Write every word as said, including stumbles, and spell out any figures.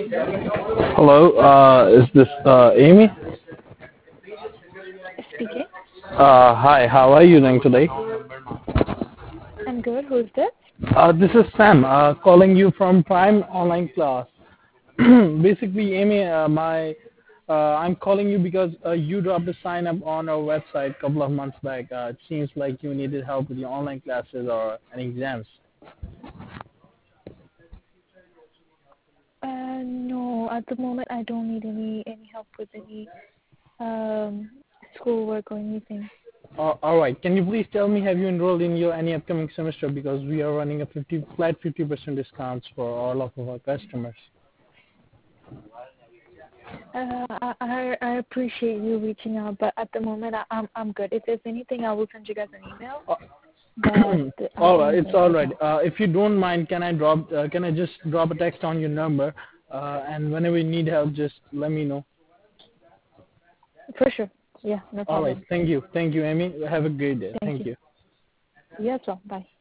Hello, uh, is this uh, Amy? Speaking. Uh, hi, how are you doing today? I'm good. Who's this? Uh, this is Sam, uh, calling you from Prime Online Class. Basically, Amy, uh, my uh, I'm calling you because uh, you dropped a sign up on our website a couple of months back. Uh, it seems like you needed help with your online classes or any exams. Uh, no, at the moment I don't need any any help with any um schoolwork or anything. Uh, all right. Can you please tell me, have you enrolled in your any upcoming semester, because we are running a fifty flat fifty percent discounts for all of our customers. Uh, I I I appreciate you reaching out, but at the moment I, I'm I'm good. If there's anything, I will send you guys an email. Uh, But I all don't right, need it's help all right right. now. Uh, if you don't mind, can I drop? Uh, can I just drop a text on your number? Uh, and whenever you need help, just let me know. For sure. Yeah, no All right. problem. Thank you. Thank you, Amy. Have a great day. Thank Thank you. you. You as well. Bye.